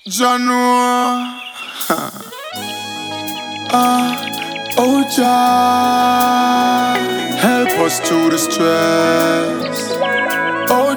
Janua. Oh Jah, help us through the stress. Oh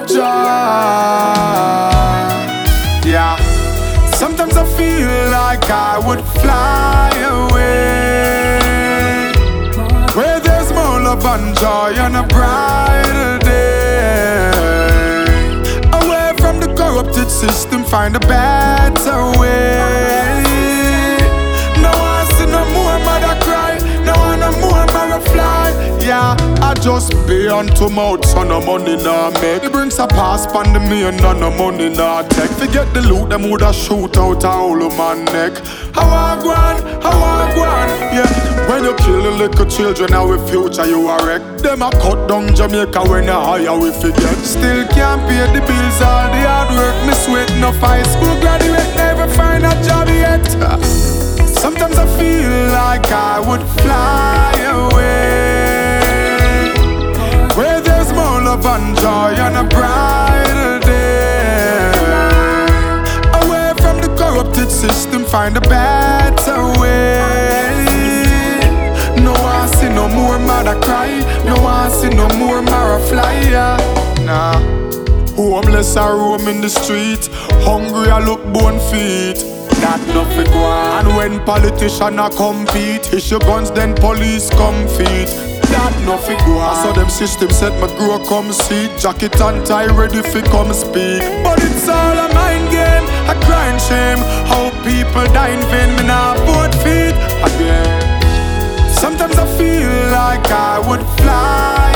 Jah, yeah. Sometimes I feel like I would fly away, where there's more love and joy and a brighter day. Away from the corrupted system, find a better way. No one see no more mother cry, no one no more mother fly. Yeah, I just be unto mouth, so no money nah make. It brings a pass pan the me and no money nah take. Forget the loot, them woulda shoot out a whole man neck. How I go on, yeah. When you kill the little children, our future you a wreck. Them a cut down Jamaica when you hire we forget. Still can't pay the bills, all the hard work, me sweat. No high school graduate, never find a job yet. Sometimes I feel like I would fly away, where there's more love and joy and a brighter day. Away from the corrupted system, find a better way. No one see no more mother cry, no one see no more mother fly, yeah. Nah, homeless I roam in the street, hungry I look bone feet. That nothing go on. And when politicians a compete, issue guns then police come feet. That nothing go on. So them system set my grow come see, jacket and tie ready fi come speak. But it's all a mind game, a crying shame. How people die in vain, me nah both feet again. Sometimes I feel like I would fly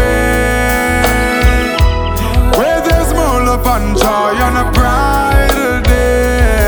away, where there's more love and joy and a brighter day.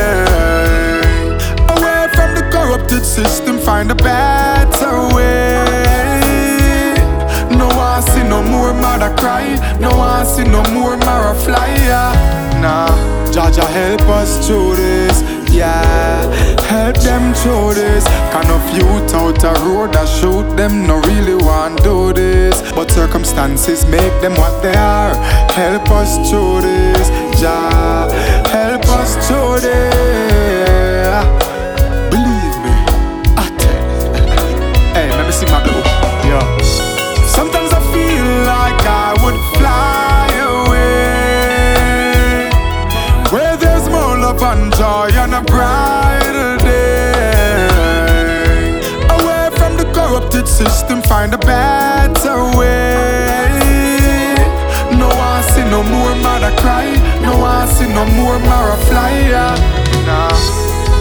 Away from the corrupted system, find a better way. No one see no more mother cry, no one see no more mother fly, yeah. Nah, Jaja help us through this, yeah. Help them through this. Kind of youth out a road that shoot them no really want do this, but circumstances make them what they are. Help us through this, Jah. Help us through this. Believe me, I tell you. Hey, let me see my blue. Yeah. Sometimes I feel like I would fly away, where there's more love and joy and a brighter day. Away from the corrupted system, find a better way. No one see no more mother cry, no one see no more mother fly, yeah. Nah.